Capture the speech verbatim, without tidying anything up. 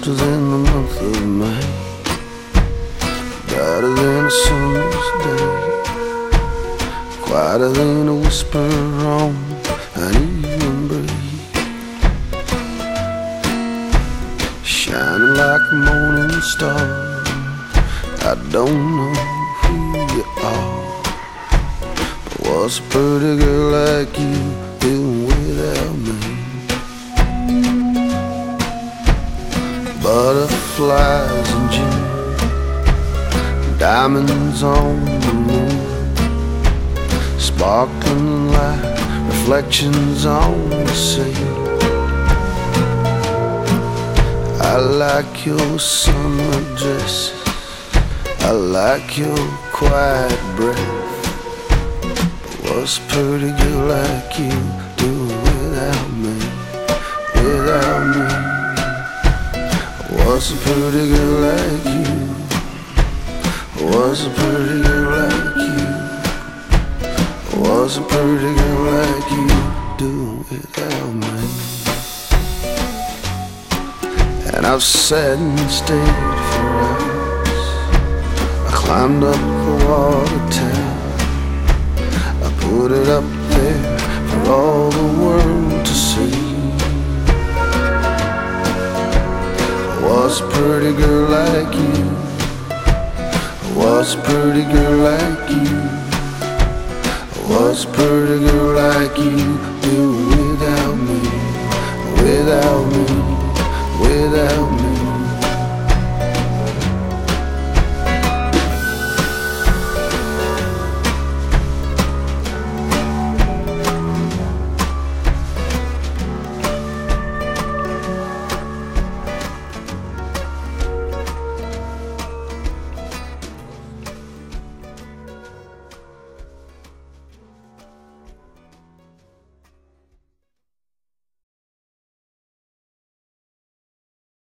softer than the month of May, brighter than a summer's day, quieter than a whisper on an evening breeze, shining like a morning star. I don't know who you are, but what's a pretty girl like you doing without me? Butterflies in June, diamonds on the moon, sparkling light, reflections on the sea. I like your summer dresses, I like your quiet breath, but what's a pretty girl like you doing without me, without me? What's a pretty girl like you? What's a pretty girl like you? What's a pretty girl like you doing without me? And I've sat and stayed for hours, I climbed up the water tower, I put it up there for all the world to see. What's a pretty girl like you? What's a pretty girl like you? What's a pretty girl like you do without me, without me, without me?